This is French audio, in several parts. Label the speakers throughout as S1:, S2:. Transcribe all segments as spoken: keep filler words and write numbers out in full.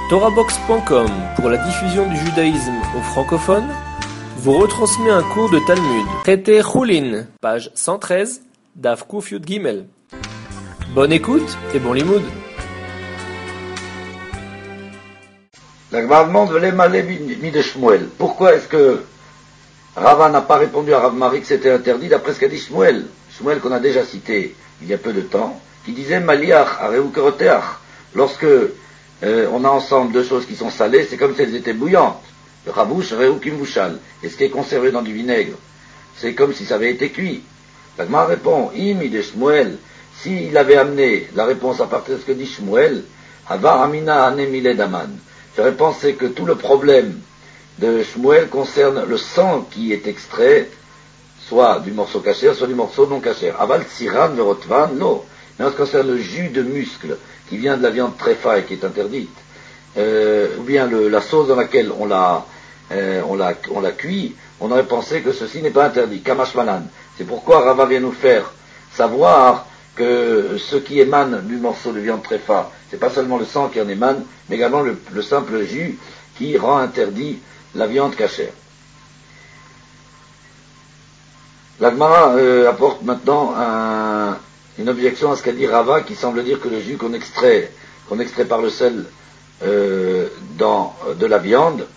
S1: Torahbox point com, pour la diffusion du judaïsme aux francophones, vous retransmet un cours de Talmud. Traité Choulin, page cent treize, Daf Kuf Yud Gimel. Bonne écoute et bon limoud.
S2: La Gemara demande les malais mi de Shmuel. Pourquoi est-ce que Rava n'a pas répondu à Rav Mari que c'était interdit d'après ce qu'a dit Shmuel? Shmuel qu'on a déjà cité il y a peu de temps, qui disait Maliach, Areu Keroteach. Lorsque euh, on a ensemble deux choses qui sont salées, c'est comme si elles étaient bouillantes. Le Rabouche, Areu Kimvushal. Et ce qui est conservé dans du vinaigre, c'est comme si ça avait été cuit. La Gemara répond, Imi de Shmuel, s'il avait amené la réponse à partir de ce que dit Shmuel, Hava Amina Anemile Daman. J'aurais pensé que tout le problème de Shmuel concerne le sang qui est extrait, soit du morceau caché, soit du morceau non caché. Aval Tsiran Verotvan, non. Mais en ce qui concerne le jus de muscle qui vient de la viande tréfa et qui est interdite, euh, ou bien le, la sauce dans laquelle on l'a, euh, on l'a, on l'a cuit, on aurait pensé que ceci n'est pas interdit. Kamashmalan. C'est pourquoi Rava vient nous faire savoir que ce qui émane du morceau de viande tréfa, c'est pas seulement le sang qui en émane, mais également le, le simple jus qui rend interdit la viande cachère. La Gemara euh, apporte maintenant un, une objection à ce qu'a dit Rava, qui semble dire que le jus qu'on extrait, qu'on extrait par le sel euh, dans de la viande,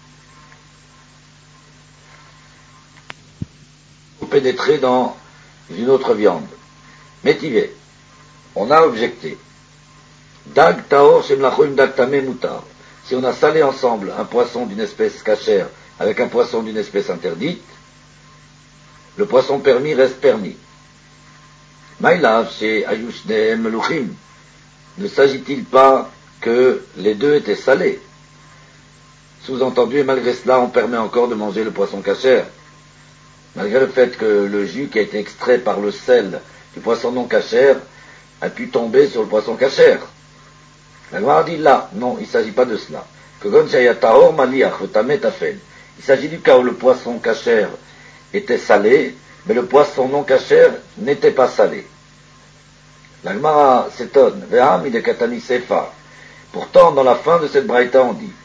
S2: peut pénétrer dans une autre viande. Métivé, on a objecté. Dag taor shemlachoim dag tameh mutar. Si on a salé ensemble un poisson d'une espèce cachère avec un poisson d'une espèce interdite, le poisson permis reste permis. Maïlav chez ayushnehem meluchim. Ne s'agit-il pas que les deux étaient salés? Sous-entendu, et malgré cela, on permet encore de manger le poisson cachère. Malgré le fait que le jus qui a été extrait par le sel du poisson non cachère a pu tomber sur le poisson cachère. La Gemara dit là, non, il ne s'agit pas de cela. Il s'agit du cas où le poisson cachère était salé, mais le poisson non cachère n'était pas salé. La Gemara s'étonne. Pourtant, dans la fin de cette braïta, on dit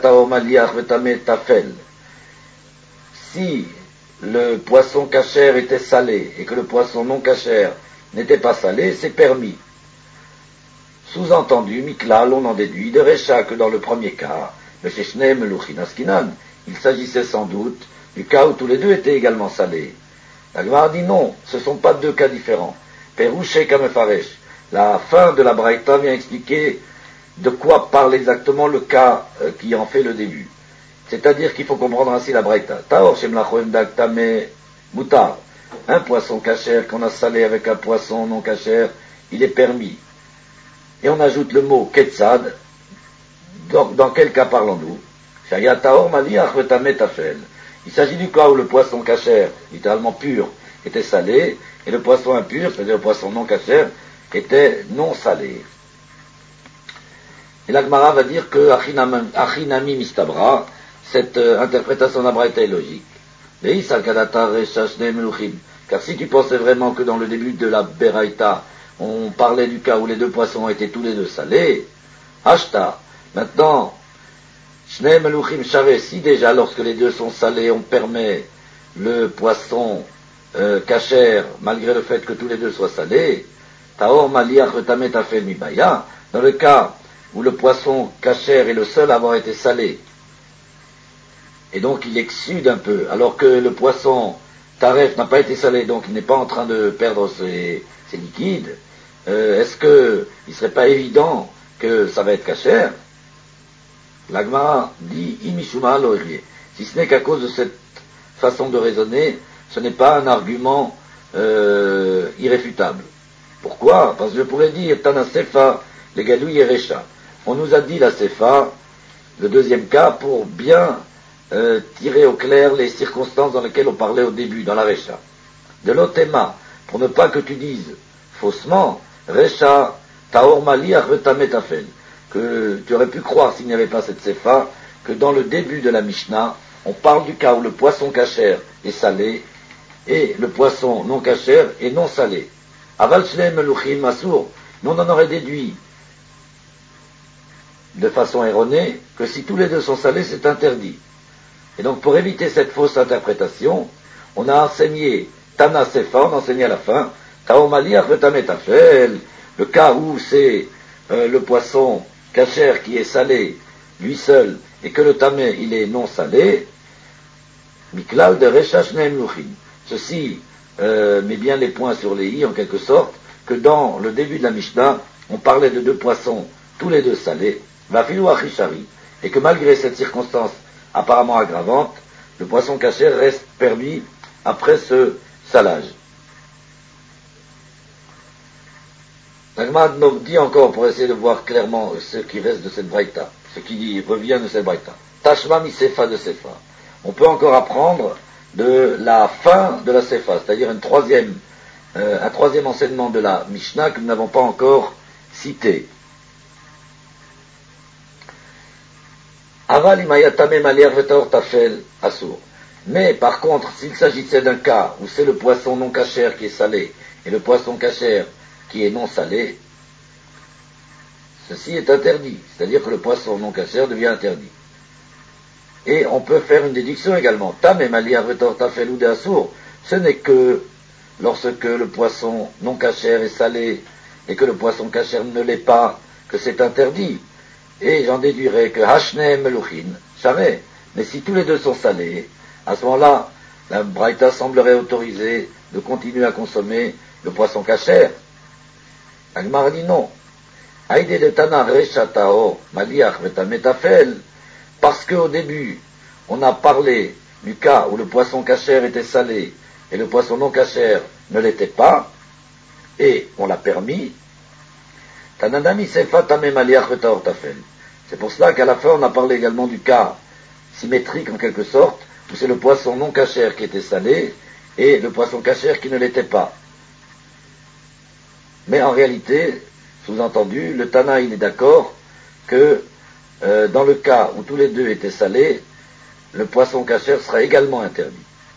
S2: si le poisson cachère était salé et que le poisson non cachère n'était pas salé, c'est permis. Sous-entendu, Miklal, on en déduit de Recha que dans le premier cas, le Sheshne Meluchin Askinan, il s'agissait sans doute du cas où tous les deux étaient également salés. La Gemara dit non, ce ne sont pas deux cas différents. Perouché Kamefaresh. La fin de la Braïta vient expliquer de quoi parle exactement le cas euh, qui en fait le début. C'est-à-dire qu'il faut comprendre ainsi la Braïta. Taor Shemlachoem Dag Tameh Mutar. Un poisson cachère qu'on a salé avec un poisson non cachère, il est permis. Et on ajoute le mot Ketzad. Dans, dans quel cas parlons-nous? Il s'agit du cas où le poisson cachère, littéralement pur, était salé, et le poisson impur, c'est-à-dire le poisson non cachère, était non salé. Et la Gemara va dire que Achinami Mistabra, cette euh, interprétation d'Abraïta est logique. Car si tu pensais vraiment que dans le début de la Beraïta, on parlait du cas où les deux poissons étaient tous les deux salés, Ashta, maintenant, Shne Meluchim Share, si déjà lorsque les deux sont salés, on permet le poisson euh, cachère, malgré le fait que tous les deux soient salés, Taor Maliach Retamet Afel Mibaya, dans le cas où le poisson cachère est le seul à avoir été salé, et donc il exsude un peu, alors que le poisson taref n'a pas été salé, donc il n'est pas en train de perdre ses, ses liquides, euh, est-ce que il serait pas évident que ça va être cachère? La Gemara dit Imishuma lo'erie. Si ce n'est qu'à cause de cette façon de raisonner, ce n'est pas un argument euh, irréfutable. Pourquoi? Parce que je pourrais dire Tana Sefa, le Galou Yerecha. On nous a dit la Sefa, le deuxième cas, pour bien euh, tirer au clair les circonstances dans lesquelles on parlait au début, dans la Recha. De l'Otema, pour ne pas que tu dises faussement, Recha, Taor Maliach Retamet Afel, que tu aurais pu croire s'il n'y avait pas cette Sefa, que dans le début de la Mishnah, on parle du cas où le poisson cachère est salé, et le poisson non cachère est non salé. Aval Shlem Meluchim Asur, nous on en aurait déduit de façon erronée que si tous les deux sont salés, c'est interdit. Et donc, pour éviter cette fausse interprétation, on a enseigné Tana Sefa, on a enseigné à la fin, Taomaliach Vetametafel, le cas où c'est euh, le poisson kasher qui est salé, lui seul, et que le tamé, il est non salé, Miklal de Rechash Neemluchin. Ceci euh, met bien les points sur les i, en quelque sorte, que dans le début de la Mishnah, on parlait de deux poissons, tous les deux salés, Vafilou Achishari, et que malgré cette circonstance apparemment aggravante, le poisson kasher reste permis après ce salage. L'Agmad nous dit encore, pour essayer de voir clairement ce qui reste de cette braïta, ce qui revient de cette braïta. Tashma mi sefa de sefa. On peut encore apprendre de la fin de la sefa, c'est-à-dire une troisième, euh, un troisième enseignement de la Mishnah que nous n'avons pas encore cité. Aval imayatame maliar vetaor tafel asur. Mais par contre, s'il s'agissait d'un cas où c'est le poisson non kasher qui est salé et le poisson kasher qui est non salé, ceci est interdit. C'est-à-dire que le poisson non kasher devient interdit. Et on peut faire une déduction également. Tam et maliar vetor tafel ou de assour, ce n'est que lorsque le poisson non kasher est salé et que le poisson kasher ne l'est pas, que c'est interdit. Et j'en déduirais que hashne meluchin, jamais. Mais si tous les deux sont salés, à ce moment-là, la braïta semblerait autoriser de continuer à consommer le poisson kasher. Agmar dit non. Aïdé de Tana Rechatao, Maliach Vetametafel, parce qu'au début, on a parlé du cas où le poisson kasher était salé et le poisson non kasher ne l'était pas, et on l'a permis. Tanadami Sefa Tame Maliach Vetaortafel. C'est pour cela qu'à la fin, on a parlé également du cas symétrique en quelque sorte, où c'est le poisson non kasher qui était salé et le poisson kasher qui ne l'était pas. Mais en réalité, sous-entendu, le Tana, il est d'accord que euh, dans le cas où tous les deux étaient salés, le poisson kasher sera également interdit.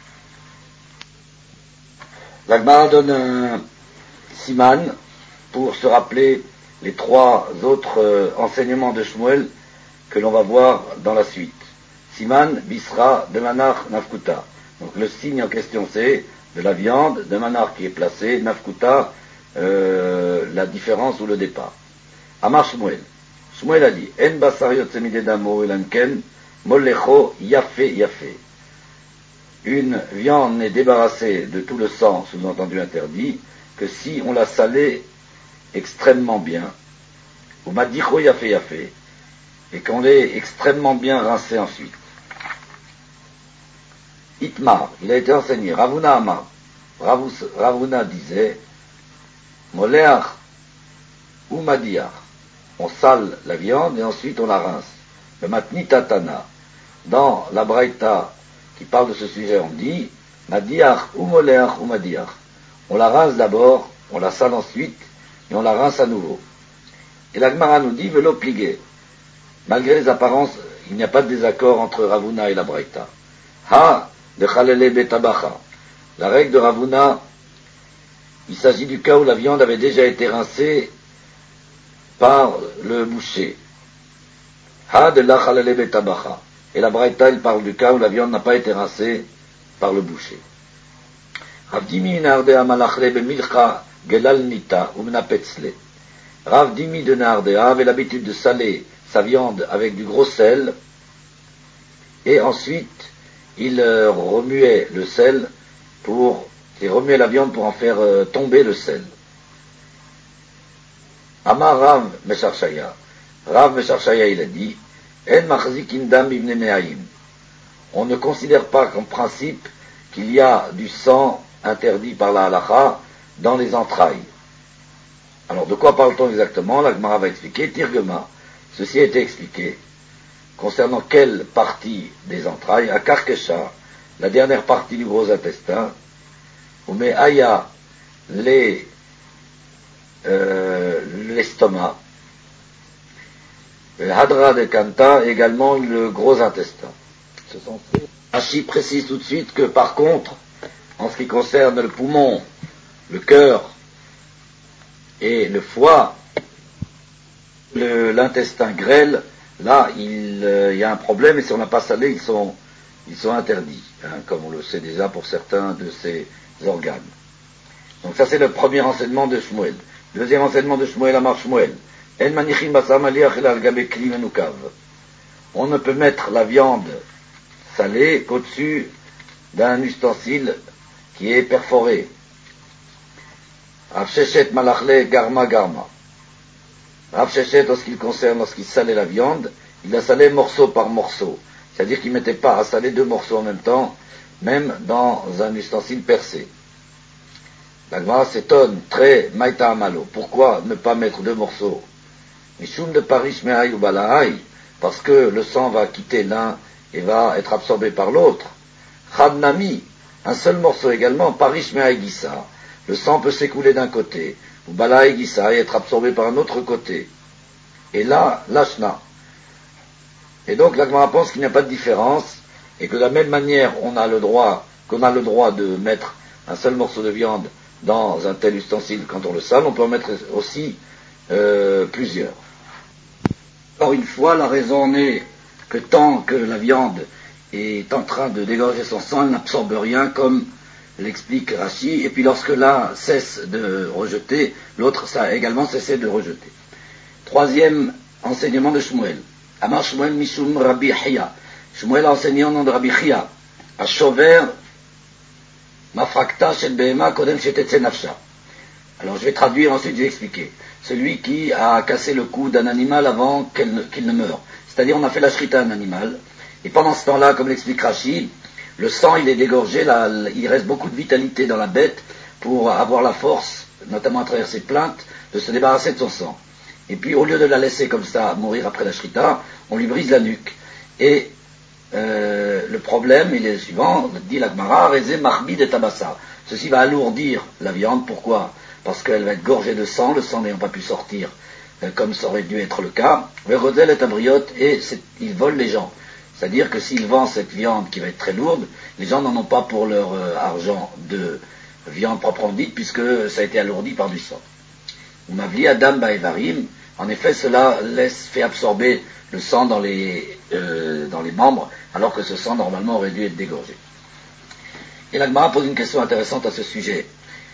S2: La Gemara donne un siman pour se rappeler les trois autres euh, enseignements de Shmuel que l'on va voir dans la suite. Siman, Bisra, de Manar, Nafkuta. Donc le signe en question c'est de la viande, de Manar qui est placé, Nafkuta, euh, la différence ou le départ. Amar Shmuel. Shmuel a dit, En basar yotsemide damo elanken, mollecho yafé yafé. Une viande n'est débarrassée de tout le sang, sous-entendu interdit, que si on l'a salée extrêmement bien, ou madicho yafé yafé, et qu'on l'ait extrêmement bien rincé ensuite. Itmar, il a été enseigné, Ravuna Amar, Ravuna disait, Moleach ou Madiach, on sale la viande et ensuite on la rince. Le matni tatana, dans la braïta qui parle de ce sujet, on dit, Madiach ou Moleach ou Madiach. On la rince d'abord, on la sale ensuite, et on la rince à nouveau. Et la Gemara nous dit, velo pligué. Malgré les apparences, il n'y a pas de désaccord entre Ravuna et la braïta. Ha, de Chalele betabacha. La règle de Ravuna, il s'agit du cas où la viande avait déjà été rincée par le boucher. Ha de la Chalele betabacha. Et la braïta, il parle du cas où la viande n'a pas été rincée par le boucher. Rav Dimi narde amalachle bemilcha gelal nita umnapetzle. Rav Dimi de Nardea avait l'habitude de saler sa viande avec du gros sel, et ensuite il euh, remuait le sel pour, il remuait la viande pour en faire euh, tomber le sel. Amar Rav Mesharshaya. Rav Mesharshaya, il a dit, En machzikin dam ibne me'ayim. On ne considère pas qu'en principe qu'il y a du sang interdit par la halacha dans les entrailles. Alors de quoi parle-t-on exactement? La Gemara va expliquer. Tirgema. Ceci a été expliqué concernant quelle partie des entrailles? À Karkesha, la dernière partie du gros intestin, où met Aya, les, euh, l'estomac, le Hadra de Kanta, également le gros intestin. Ce sont ces... Rashi précise tout de suite que par contre, en ce qui concerne le poumon, le cœur et le foie, le, l'intestin grêle, là, il euh, y a un problème, et si on n'a pas salé, ils sont, ils sont interdits, hein, comme on le sait déjà pour certains de ces organes. Donc ça, c'est le premier enseignement de Shmuel. Deuxième enseignement de Shmuel, Amar Shmuel. En manichim basar maliach el al gabe kli menukav. On ne peut mettre la viande salée qu'au-dessus d'un ustensile qui est perforé. Rav Sheshet malachle garma garma. Rav Sheshet, en ce qui le concerne, lorsqu'il salait la viande, il la salait morceau par morceau. C'est-à-dire qu'il ne mettait pas à saler deux morceaux en même temps, même dans un ustensile percé. La Gemara s'étonne, très maïta amalo. Pourquoi ne pas mettre deux morceaux? Mishum de parish me'ay ou balahay, parce que le sang va quitter l'un et va être absorbé par l'autre. Chadnami, un seul morceau également, parish me'ay gissa. Le sang peut s'écouler d'un côté, ou balahay gissa, et être absorbé par un autre côté. Et là, lashna. Et donc la Gemara pense qu'il n'y a pas de différence, et que de la même manière, on a le droit, qu'on a le droit de mettre un seul morceau de viande dans un tel ustensile quand on le sale, on peut en mettre aussi euh, plusieurs. Encore une fois, la raison en est que tant que la viande est en train de dégorger son sang, elle n'absorbe rien, comme l'explique Rashi, et puis lorsque l'un cesse de rejeter, l'autre ça a également cessé de rejeter. Troisième enseignement de Shmuel. Amar Shmuel Mishum Rabbi Chia. Shmuel a enseigné au nom de Rabbi Chia. À Shover Mafrakta Shel Behema Kodem Shetetze Nafsha. Alors je vais traduire, ensuite je vais expliquer. Celui qui a cassé le cou d'un animal avant qu'il ne, qu'il ne meure. C'est-à-dire on a fait la shrita à un animal, et pendant ce temps-là, comme l'explique Rashi, le sang il est dégorgé, là, il reste beaucoup de vitalité dans la bête pour avoir la force, notamment à travers ses plaintes, de se débarrasser de son sang. Et puis au lieu de la laisser comme ça mourir après la shrita, on lui brise la nuque. Et euh, le problème, il est le suivant, dit la Gemara, Rezé Mahbid et Tabassa. Ceci va alourdir la viande, pourquoi? Parce qu'elle va être gorgée de sang, le sang n'ayant pas pu sortir euh, comme ça aurait dû être le cas. Verodel est abriote, et ils volent les gens. C'est-à-dire que s'ils vendent cette viande qui va être très lourde, les gens n'en ont pas pour leur euh, argent de viande proprement dite, puisque ça a été alourdi par du sang. Mavli Adam Baevarim, en effet, cela laisse, fait absorber le sang dans les, euh, dans les membres, alors que ce sang normalement aurait dû être dégorgé. Et la Gemara pose une question intéressante à ce sujet.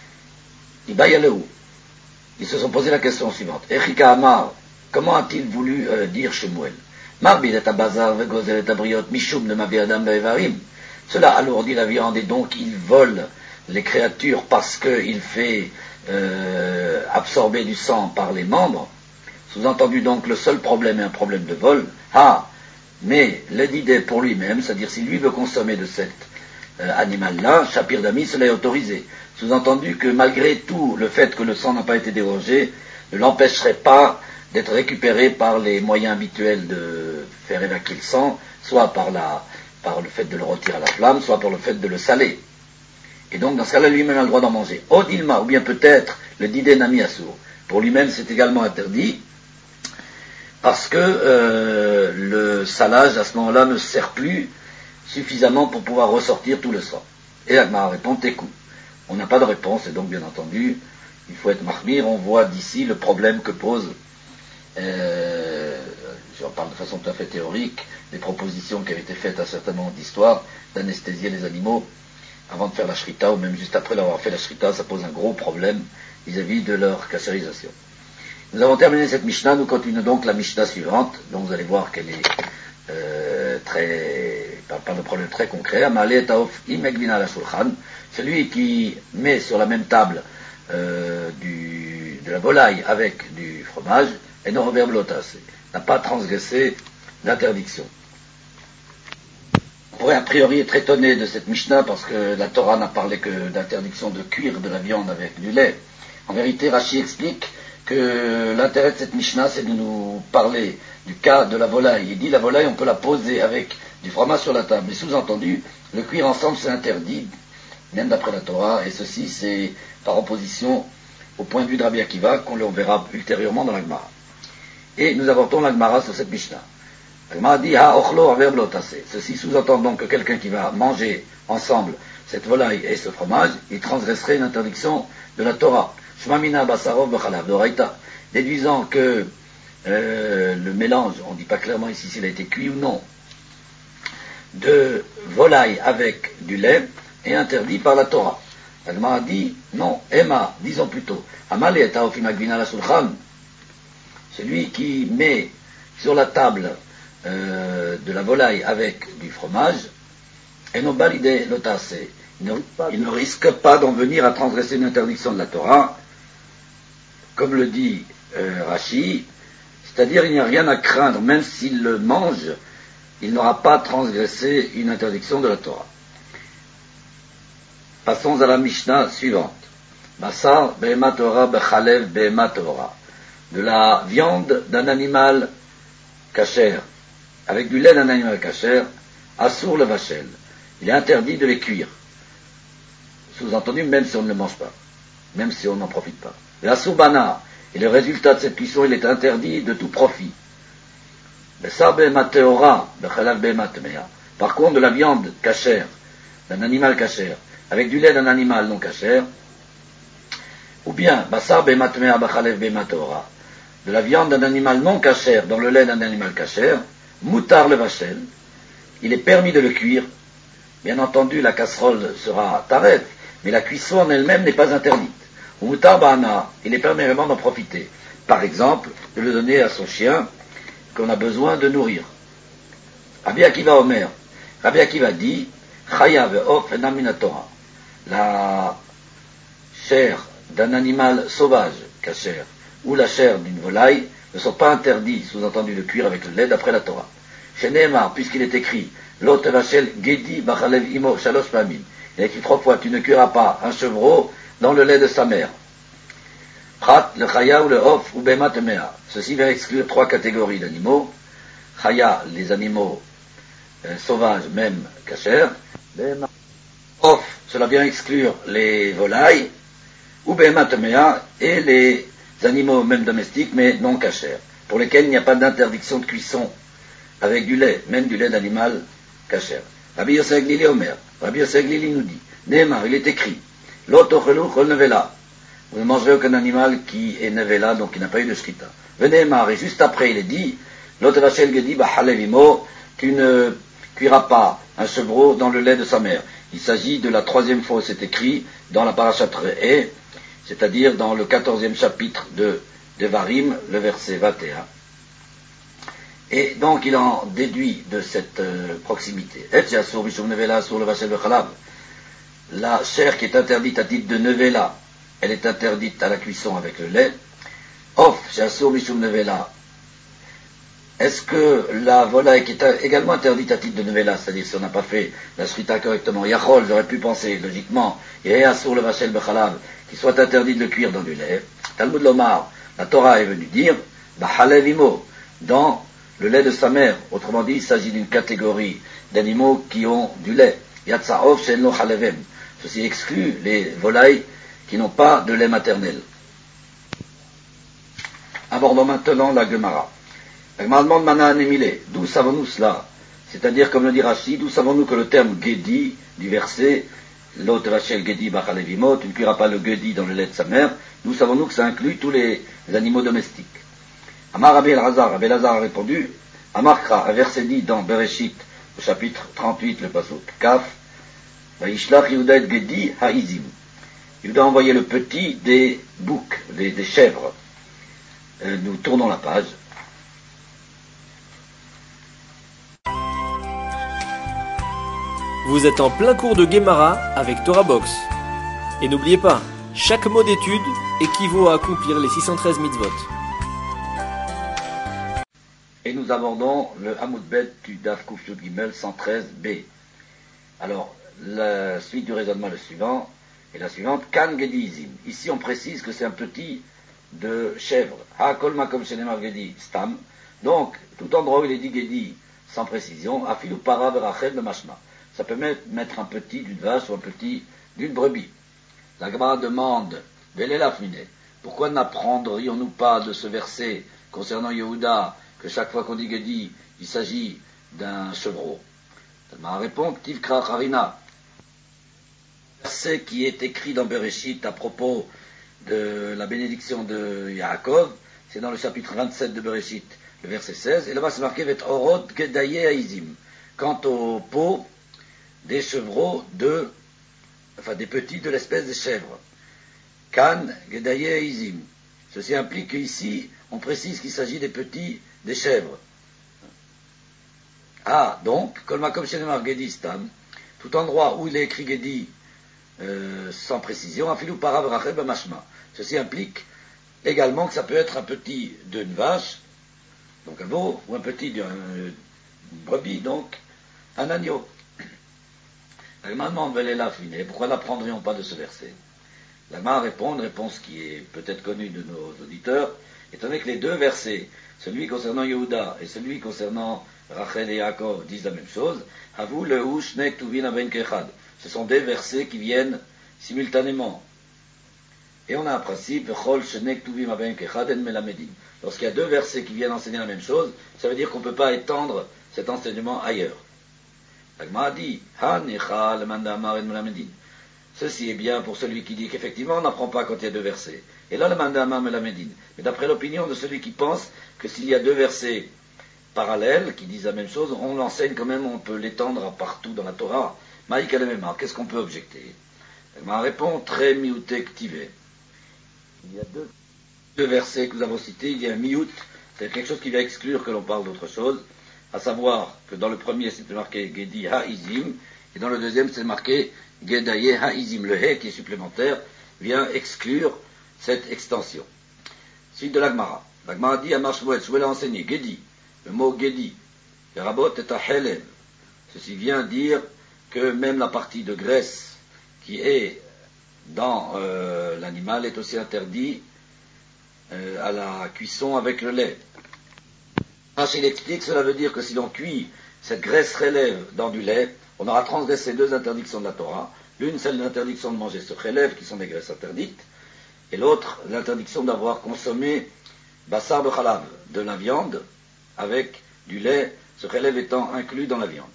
S2: Ibayaleu. Ils se sont posé la question suivante. Echika Amar, comment a-t-il voulu euh, dire Shmuel? Marbid et Abazar, Vegozel et Abriot, Mishum de Mavi Adam Baevarim. Cela alourdit la viande et donc il vole les créatures parce qu'il fait euh, absorber du sang par les membres. Sous-entendu donc le seul problème est un problème de vol. Ah, mais l'idée pour lui-même, c'est-à-dire si lui veut consommer de cet euh, animal-là, Shapir Dami, cela est autorisé. Sous-entendu que malgré tout, le fait que le sang n'a pas été dégorgé ne l'empêcherait pas d'être récupéré par les moyens habituels de faire évacuer le sang, soit par, la, par le fait de le retirer à la flamme, soit par le fait de le saler. Et donc dans ce cas-là, lui-même a le droit d'en manger. Odilma, ou bien peut-être le didé nami assour. Pour lui-même, c'est également interdit, parce que euh, le salage, à ce moment-là, ne sert plus suffisamment pour pouvoir ressortir tout le sang. Et Agmara répond, t'écoute. On n'a pas de réponse, et donc bien entendu, il faut être mahmir. On voit d'ici le problème que pose, euh, j'en parle de façon tout à fait théorique, des propositions qui avaient été faites à un certain moment d'histoire, d'anesthésier les animaux avant de faire la shrita, ou même juste après l'avoir fait la shrita, ça pose un gros problème vis-à-vis de leur cassérisation. Nous avons terminé cette Mishnah, nous continuons donc la Mishnah suivante, donc vous allez voir qu'elle est euh, très, par, par de problème très concret. Celui qui met sur la même table euh, du, de la volaille avec du fromage, et non Robert Blotas, n'a pas transgressé l'interdiction. On pourrait a priori être étonné de cette Mishnah parce que la Torah n'a parlé que d'interdiction de cuire de la viande avec du lait. En vérité, Rashi explique que l'intérêt de cette Mishnah, c'est de nous parler du cas de la volaille. Il dit la volaille, on peut la poser avec du fromage sur la table. Mais sous-entendu, le cuire ensemble, c'est interdit, même d'après la Torah, et ceci, c'est par opposition au point de vue de Rabbi Akiva, qu'on le verra ultérieurement dans la Gemara. Et nous avortons la Gemara sur cette Mishnah. La Gemara dit, ha ochlo aver blotase. Ceci sous-entend donc que quelqu'un qui va manger ensemble cette volaille et ce fromage, il transgresserait une interdiction de la Torah. Shmamina basarov b'chalav d'oraita, déduisant que euh, le mélange, on ne dit pas clairement ici s'il a été cuit ou non, de volaille avec du lait est interdit par la Torah. Elle m'a dit, non, Emma, disons plutôt, Amalé et Taofi Magvina la Sulchan, celui qui met sur la table euh, de la volaille avec du fromage, et non validé l'otassé, il ne risque pas d'en venir à transgresser une interdiction de la Torah, comme le dit euh, Rashi, c'est-à-dire il n'y a rien à craindre, même s'il le mange, il n'aura pas transgressé une interdiction de la Torah. Passons à la Mishnah suivante. Basar Behema Torah Bechalev Behema Torah. De la viande d'un animal kasher, avec du lait d'un animal kasher, Assour le vachel. Il est interdit de les cuire. Sous-entendu, même si on ne le mange pas, même si on n'en profite pas. Et Assour Bana, et le résultat de cette cuisson, il est interdit de tout profit. Basar Behema Torah Bechalev Behema Tmea. Par contre, de la viande kasher, d'un animal kasher, avec du lait d'un animal non kasher, ou bien Basar Behema Tmea Bechalev Behema Torah, de la viande d'un animal non kasher dans le lait d'un animal kasher, Moutar le vachel, il est permis de le cuire. Bien entendu, la casserole sera taref, mais la cuisson en elle-même n'est pas interdite. Ou Moutar Ba'ana, il est permis vraiment d'en profiter. Par exemple, de le donner à son chien qu'on a besoin de nourrir. Rabbi Akiva Omer, Rabbi Akiva dit, Chaya ve'of enam min haTorah. La chair d'un animal sauvage, kasher, ou la chair d'une volaille ne sont pas interdits, sous-entendu de cuire avec le lait d'après la Torah. Chez Nehemar, puisqu'il est écrit, Lot vachel gedi bachalev imo shalosh pamim. Il est écrit trois fois, tu ne cuiras pas un chevreau dans le lait de sa mère. Prat, le chaya ou le hof ou bema temea. Ceci va exclure trois catégories d'animaux. Chaya, les animaux euh, sauvages, même kasher. Bema. Hof, cela vient exclure les volailles, ou bema temea, et les animaux même domestiques, mais non kasher, pour lesquels il n'y a pas d'interdiction de cuisson avec du lait, même du lait d'animal kasher. Rabbi Yosef Glili Omer, Rabbi Yosef Glili nous dit, Nehemar, il est écrit, L'otochelu chol nevela. Vous ne mangerez aucun animal qui est nevela, donc qui n'a pas eu de shrita. Venehemar, et juste après il est dit, L'otevachel gedi bahalevimo, tu ne cuiras pas un chevreau dans le lait de sa mère. Il s'agit de la troisième fois où c'est écrit dans la parashat Re'eh, c'est-à-dire dans le quatorzième chapitre de Devarim, le verset vingt et un. Et donc il en déduit de cette euh, proximité. La chair qui est interdite à titre de nevela, elle est interdite à la cuisson avec le lait. Off, est-ce que la volaille qui est également interdite à titre de nevela, c'est-à-dire si on n'a pas fait la shrita correctement, yachol, j'aurais pu penser logiquement, et asur le vachel bechalav, qu'il soit interdit de le cuire dans du lait. Talmud Lomar, la Torah est venue dire, bahalev imo, dans le lait de sa mère. Autrement dit, il s'agit d'une catégorie d'animaux qui ont du lait. Yatsaof shen lo halevem. Ceci exclut les volailles qui n'ont pas de lait maternel. Abordons maintenant la Gemara. La Gemara demande Mana Nemile. D'où savons-nous cela? C'est-à-dire, comme le dit Rashi, d'où savons-nous que le terme Gedi du verset L'autre vachel Gedi Bachalevimo, tu ne cuiras pas le Gedi dans le lait de sa mère, d'où savons-nous que ça inclut tous les animaux domestiques? Amar Rabbi El-Hazar, Rabbi El-Hazar a répondu, Amarkra, un verset dit dans Bereshit, au chapitre trente-huit, le pasuk Kaf, Vaishlach Yehuda et Gedi Haizim. Yehuda a envoyé le petit des boucs, des, des chèvres. Euh, nous tournons la page.
S1: Vous êtes en plein cours de Gemara avec Torah Box. Et n'oubliez pas, chaque mot d'étude équivaut à accomplir les six cent treize mitzvot.
S2: Et nous abordons le Hamoud Bet du Daf Kuf Yud Gimel cent treize B. Alors, la suite du raisonnement le suivant est la suivante. Kan Gedi Izim. Ici, on précise que c'est un petit de chèvre. Ha Kol Makom Shenemar Gedi Stam. Donc, tout endroit où il est dit Gedi sans précision, Afilu Para Berachel de Mashma. Ça peut mettre un petit d'une vache ou un petit d'une brebis. La Gemara demande, pourquoi n'apprendrions-nous pas de ce verset concernant Yehuda que chaque fois qu'on dit Gedi, il s'agit d'un chevreau? La Gemara répond, Tivkra Harina. Le verset qui est écrit dans Bereshit à propos de la bénédiction de Yaakov, c'est dans le chapitre vingt-sept de Bereshit, le verset seize, et là-bas c'est marqué Vet orot gedaye haizim. Quant aux peaux des chevreaux de, enfin des petits de l'espèce des chèvres. Kan gedaye haizim. Ceci implique qu'ici, on précise qu'il s'agit des petits des chèvres. Ah, donc, Kol makom shenemar gedi stam, tout endroit où il est écrit gedi euh, sans précision, afilou parav rachel b'mashma. Ceci implique également que ça peut être un petit d'une vache, donc un veau, ou un petit d'une brebis, donc un agneau. La Gemara demande, pourquoi n'apprendrions pas de ce verset? La Gemara répond, une réponse qui est peut-être connue de nos auditeurs, étant donné que les deux versets, celui concernant Yehuda et celui concernant Rachel et Yaakov, disent la même chose, Havu lehu shne ktuvin aben kechad. Ce sont des versets qui viennent simultanément. Et on a un principe, V'chol shne ktuvim aben kechad en melamedim. Lorsqu'il y a deux versets qui viennent enseigner la même chose, ça veut dire qu'on ne peut pas étendre cet enseignement ailleurs. La Gemara dit, Ha necha le manda amar en melamedim. Ceci est bien pour celui qui dit qu'effectivement on n'apprend pas quand il y a deux versets. Et là, le manda amar melamedim. Mais d'après l'opinion de celui qui pense que s'il y a deux versets parallèles qui disent la même chose, on l'enseigne quand même, on peut l'étendre partout dans la Torah. Maïk al-Memar, qu'est-ce qu'on peut objecter? La Gemara répond, très miouté ktivé. Il y a deux, deux versets que nous avons cités, il y a un miout, c'est quelque chose qui va exclure que l'on parle d'autre chose, à savoir que dans le premier c'est marqué Gedi Ha'izim, et dans le deuxième c'est marqué Gedaye Ha'izim. Le He qui est supplémentaire vient exclure cette extension. Suite de l'Agmara. L'Agmara dit à Marshmuel, Shmuel a enseigné Gedi, le mot Gedi, le rabot est à Helev. Ceci vient dire que même la partie de graisse qui est dans euh, l'animal est aussi interdit euh, à la cuisson avec le lait. Rachel explique, cela veut dire que si l'on cuit cette graisse relève dans du lait, on aura transgressé deux interdictions de la Torah. L'une, celle de l'interdiction de manger ce relève, qui sont des graisses interdites, et l'autre, l'interdiction d'avoir consommé bassar de chalav, de la viande, avec du lait, ce relève étant inclus dans la viande.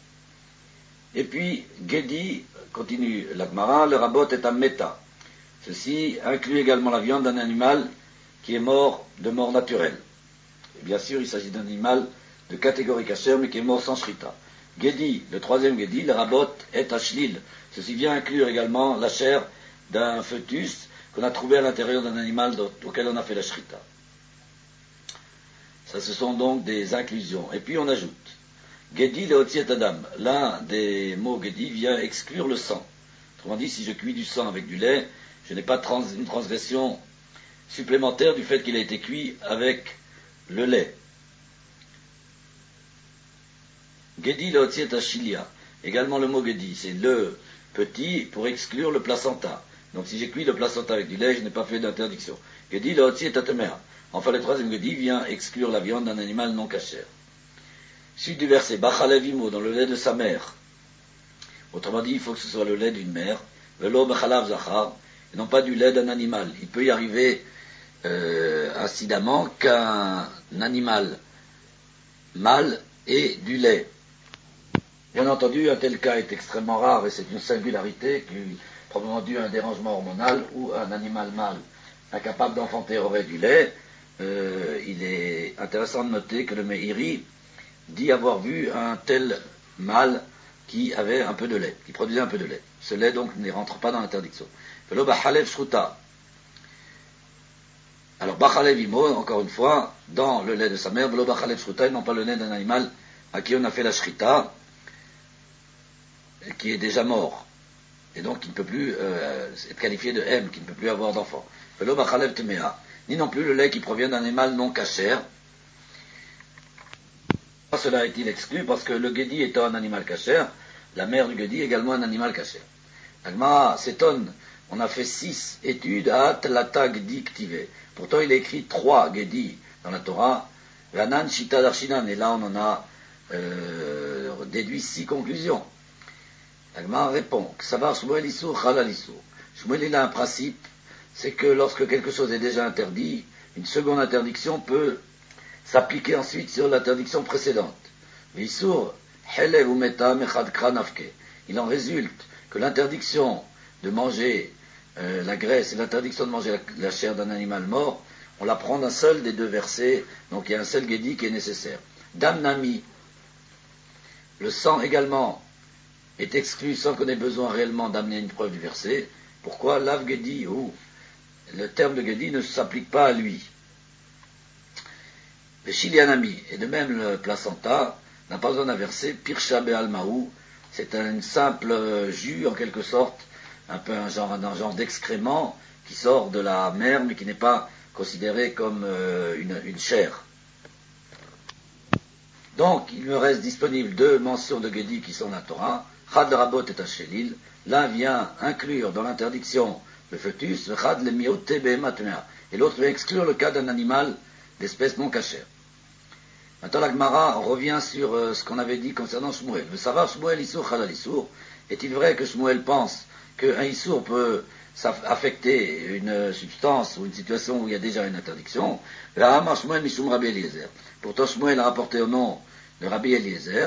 S2: Et puis, Gedi, continue l'Agmara, le rabot est un méta. Ceci inclut également la viande d'un animal qui est mort de mort naturelle. Et bien sûr, il s'agit d'un animal de catégorie kasher, mais qui est mort sans shrita. Gedi, le troisième Gedi, le rabot est ashlil. Ceci vient inclure également la chair d'un fœtus qu'on a trouvé à l'intérieur d'un animal auquel on a fait la shrita. Ça, ce sont donc des inclusions. Et puis on ajoute, Gedi le Otziet Adam. L'un des mots Gedi vient exclure le sang. Autrement dit, si je cuis du sang avec du lait, je n'ai pas trans, une transgression supplémentaire du fait qu'il a été cuit avec le lait. Gedi le Otziet Ashilia. Également le mot Gedi, c'est le petit pour exclure le placenta. Donc si j'ai cuit le placenta avec du lait, je n'ai pas fait d'interdiction. Gedi le Otziet Atemea. Enfin, le troisième Gedi vient exclure la viande d'un animal non cachère. Suite du verset, Bachalevimo, dans le lait de sa mère. Autrement dit, il faut que ce soit le lait d'une mère. Velo Bachalav Zachar, et non pas du lait d'un animal. Il peut y arriver euh, incidemment qu'un animal mâle ait du lait. Bien entendu, un tel cas est extrêmement rare et c'est une singularité qui est probablement due à un dérangement hormonal où un animal mâle incapable d'enfanter aurait du lait. Euh, il est intéressant de noter que le Meiri dit avoir vu un tel mâle qui avait un peu de lait, qui produisait un peu de lait. Ce lait donc ne rentre pas dans l'interdiction. Alors Bachalev Imo, encore une fois, dans le lait de sa mère, Velo Bachalev Shruta, non pas le lait d'un animal à qui on a fait la shrita, qui est déjà mort, et donc qui ne peut plus euh, être qualifié de M, qui ne peut plus avoir d'enfant. Velo Bachalev Temea, ni non plus le lait qui provient d'un animal non cachère. Cela est-il exclu parce que le Gedi étant un animal cachère, la mère du Gedi est également un animal cachère. Agma s'étonne, on a fait six études à Tlata Gedi Ktive. Pourtant il est écrit trois Gedi dans la Torah, Ranan Shita Darshinan, et là on en a euh, déduit six conclusions. Agma répond, Ksavar Shmuel Issour Chalal Issour. Shmuel il a un principe, c'est que lorsque quelque chose est déjà interdit, une seconde interdiction peut s'appliquer ensuite sur l'interdiction précédente. Il en résulte que l'interdiction de manger euh, la graisse et l'interdiction de manger la, la chair d'un animal mort on la prend d'un seul des deux versets, donc il y a un seul Gedi qui est nécessaire. Dam Nami, le sang également est exclu sans qu'on ait besoin réellement d'amener une preuve du verset. Pourquoi? Lav Gedi, ou le terme de Gedi ne s'applique pas à lui. Le Shilianami, et de même le placenta, n'a pas besoin d'un verset. Pirsha Be'almaou, c'est un simple jus en quelque sorte, un peu un genre, un genre d'excrément qui sort de la mer mais qui n'est pas considéré comme euh, une, une chair. Donc il me reste disponible deux mentions de Gedi qui sont dans la Torah. Chad Rabot et Hachelil. L'un vient inclure dans l'interdiction le fœtus, Chad le Miote Be'ematmea. Et l'autre vient exclure le cas d'un animal d'espèce non cachère. Maintenant la Gemara revient sur euh, ce qu'on avait dit concernant Shmuel. Le savoir Shmuel Issour Chalal Issour. Est-il vrai que Shmuel pense qu'un Issour peut affecter une substance ou une situation où il y a déjà une interdiction? Pourtant Shmuel a rapporté au nom de Rabbi Eliezer,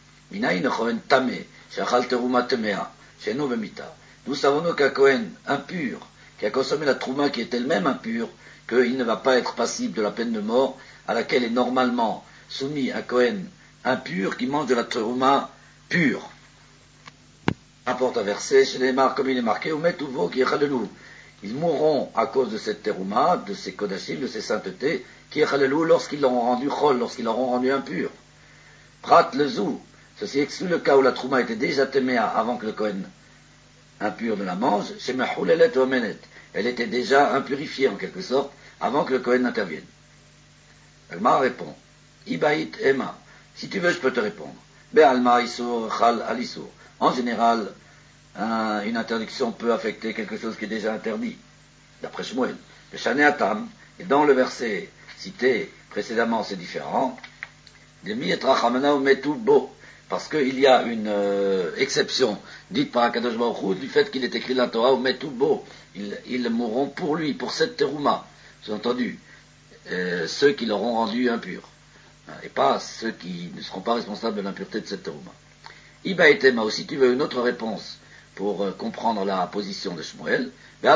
S2: nous savons qu'un Kohen impur, qui a consommé la trouma qui est elle-même impure, qu'il ne va pas être passible de la peine de mort à laquelle est normalement soumis un Kohen impur qui mange de la trouma pure. Rapporte un verset, chez les marques, comme il est marqué, ils mourront à cause de cette terouma, de ces kodashim, de ces saintetés, qui est lorsqu'ils l'auront rendu chol, lorsqu'ils l'auront rendu impur. Prat le zou, ceci exclut le cas où la trouma était déjà téméa avant que le Kohen impur ne la mange, chez Mahoulelet Omenet. Elle était déjà impurifiée en quelque sorte avant que le Kohen n'intervienne. Alma répond, Ibaït Emma, si tu veux je peux te répondre. Be'alma Issour Chal al Issour. En général, un, une interdiction peut affecter quelque chose qui est déjà interdit, d'après Shmuel. Le Shané Atam, et dans le verset cité précédemment, c'est différent. Parce qu'il y a une euh, exception dite par Akadosh Baruch Hu du fait qu'il est écrit dans la Torah, ils, ils mourront pour lui, pour cette terouma. J'ai entendu, euh, ceux qui l'auront rendu impur, et pas ceux qui ne seront pas responsables de l'impureté de cette terouma. Iba et Tema, aussi tu veux une autre réponse pour euh, comprendre la position de Shmuel.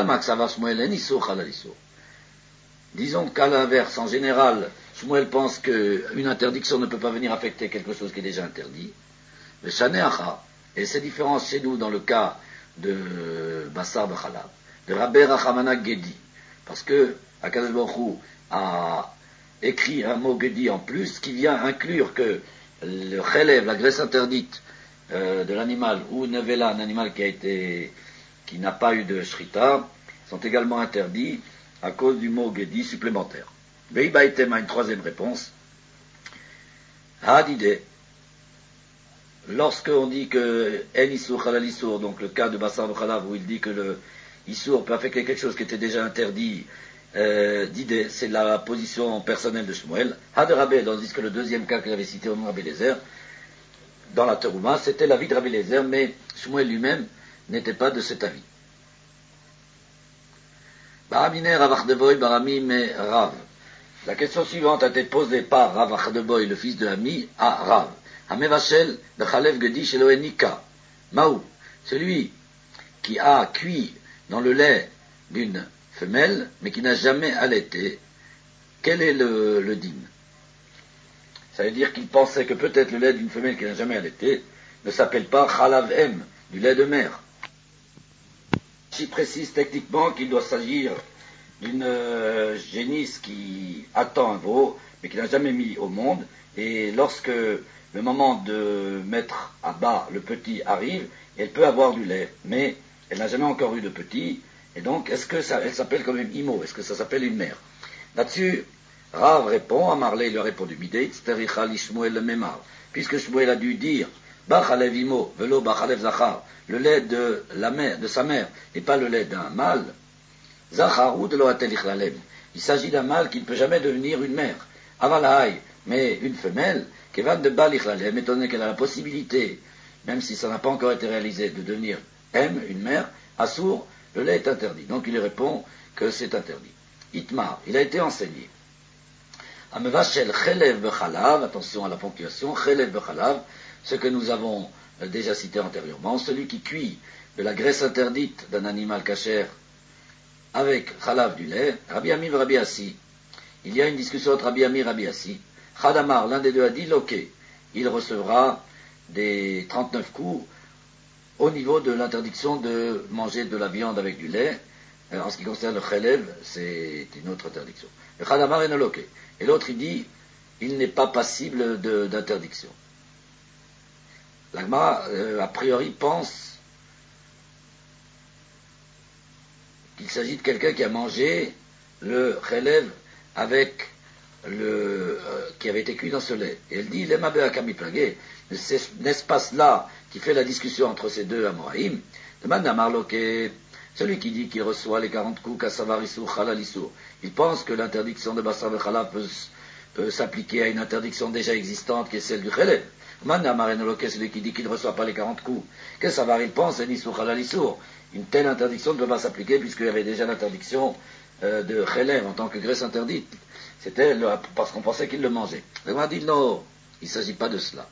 S2: Disons qu'à l'inverse, en général, Shmuel pense qu'une interdiction ne peut pas venir affecter quelque chose qui est déjà interdit. Le Shaneacha, et c'est différent chez nous dans le cas de Bassar Bachalab, de Rabbi Rachamana Gedi, parce que Akadosh Baruch Hu a écrit un mot Gedi en plus qui vient inclure que le chelev, la graisse interdite euh, de l'animal, ou nevela, un animal qui a été, qui n'a pas eu de shrita, sont également interdits à cause du mot Gedi supplémentaire. Veiba Itema, une troisième réponse. Hadide, lorsqu'on dit que En Issour Chalal Issour, donc le cas de Bassar B'Chalav, où il dit que le Issour peut affecter quelque chose qui était déjà interdit, euh, d'idée, c'est la position personnelle de Shmuel. Had Rabbe, tandis que le deuxième cas que j'avais cité au nom de Rabbi Eliezer, dans la Terouma, c'était l'avis de Rabbi Eliezer, mais Shmuel lui-même n'était pas de cet avis. Baramine Rav Achdeboy, Barami mais Rav. La question suivante a été posée par Rav Achdeboy, le fils de Ami, à Rav. Hamevachel de Chalev Gedi chez l'Oenika. Maou, celui qui a cuit dans le lait d'une femelle, mais qui n'a jamais allaité, quel est le, le dîme? Ça veut dire qu'il pensait que peut-être le lait d'une femelle qui n'a jamais allaité ne s'appelle pas Chalav M, du lait de mer. Je précise techniquement qu'il doit s'agir d'une euh, génisse qui attend un veau, mais qui n'a jamais mis au monde, et lorsque le moment de mettre à bas le petit arrive, elle peut avoir du lait, mais elle n'a jamais encore eu de petit, et donc est-ce que ça, elle s'appelle quand même Imo, est-ce que ça s'appelle une mère? Là-dessus, Rav répond, Amarle lui a répondu, Mideit, Sterichal Shmuel le Memar, puisque Shmuel a dû dire, Bachalev Imo, velo Bachalev Zachar, le lait de la mère, de sa mère, et pas le lait d'un mâle, Zachar ou de l'Oatel Ichlалem. Il s'agit d'un mâle qui ne peut jamais devenir une mère. Avalaï, mais une femelle, Kevan de Bal Ichlалem, étant donné qu'elle a la possibilité, même si ça n'a pas encore été réalisé, de devenir M, une mère, Assour, le lait est interdit. Donc il répond que c'est interdit. Itmar, il a été enseigné. Amevachel Chelev Bechalav, attention à la ponctuation, Chelev Bechalav, ce que nous avons déjà cité antérieurement, celui qui cuit de la graisse interdite d'un animal cachère avec Chalav du lait, Rabbi Ami Rabbi Assi, il y a une discussion entre Rabbi Ami et Rabbi Assi. Chadamar, l'un des deux a dit, ok, il recevra des trente-neuf coups au niveau de l'interdiction de manger de la viande avec du lait. En ce qui concerne le chelev, c'est une autre interdiction. Le Chadamar est noloké. Et l'autre, il dit, il n'est pas passible de, d'interdiction. L'Agma, euh, a priori, pense qu'il s'agit de quelqu'un qui a mangé le chelev avec le, euh, qui avait été cuit dans ce lait. Et elle dit, l'emabe akami plagé, n'est-ce pas cela qui fait la discussion entre ces deux Amoraïm? Demande à Marloquet, celui qui dit qu'il reçoit les quarante coups, kassavar issour, halal issour, il pense que l'interdiction de Bassar ve Chalal peut, peut s'appliquer à une interdiction déjà existante qui est celle du chelev. Demande à Marloquet, celui qui dit qu'il ne reçoit pas les quarante coups, kassavar il pense, et issour, halal issour. Une telle interdiction ne peut pas s'appliquer puisqu'il y avait déjà l'interdiction euh, de chelev en tant que graisse interdite. C'était le, parce qu'on pensait qu'il le mangeait. Le roi dit non, il ne s'agit pas de cela.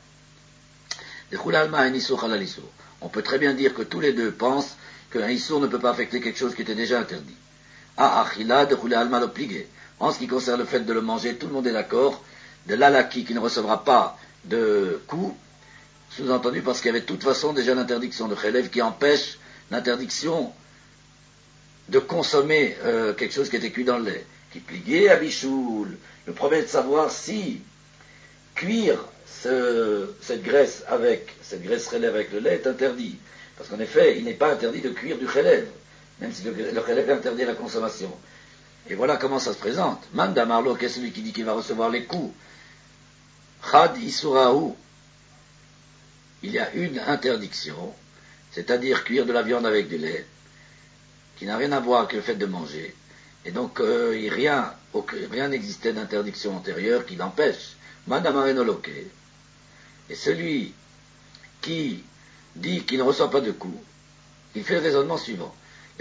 S2: On peut très bien dire que tous les deux pensent qu'un issour ne peut pas affecter quelque chose qui était déjà interdit. En ce qui concerne le fait de le manger, tout le monde est d'accord. De l'alaki qui ne recevra pas de coup, sous-entendu parce qu'il y avait de toute façon déjà l'interdiction de chelev qui empêche l'interdiction de consommer euh, quelque chose qui était cuit dans le lait. Qui pliait à bichoul. Le problème est de savoir si cuire ce, cette graisse avec, cette graisse chelev avec le lait est interdit. Parce qu'en effet, il n'est pas interdit de cuire du chelev, même si le, le chelev est interdit à la consommation. Et voilà comment ça se présente. Manda Marlo, qu'est celui qui dit qu'il va recevoir les coups? Chad Isurahu. Il y a une interdiction, c'est-à-dire cuire de la viande avec du lait, qui n'a rien à voir avec le fait de manger. Et donc, euh, rien, rien n'existait d'interdiction antérieure qui l'empêche. Mandamarenoloke. Et celui qui dit qu'il ne reçoit pas de coup, il fait le raisonnement suivant.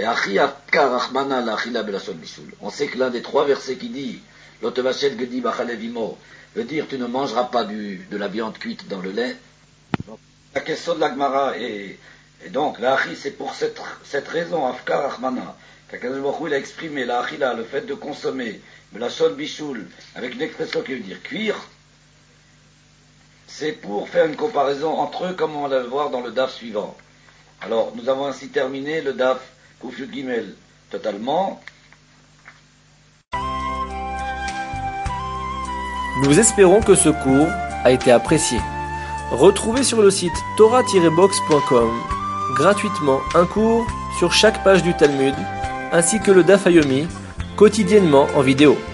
S2: On sait que l'un des trois versets qui dit L'otevachel gedi bachalevimo veut dire tu ne mangeras pas du, de la viande cuite dans le lait. Donc, la question de la Gemara est, et donc l'Achi c'est pour cette, cette raison, Afkar Achmana. Il a exprimé la achila, le fait de consommer la shon bichoul, avec une expression qui veut dire cuire, c'est pour faire une comparaison entre eux, comme on va le voir dans le daf suivant. Alors, nous avons ainsi terminé le daf Kufyut Gimel totalement.
S1: Nous espérons que ce cours a été apprécié. Retrouvez sur le site torah tiret box point com gratuitement un cours sur chaque page du Talmud, ainsi que le Daf Yomi, quotidiennement en vidéo.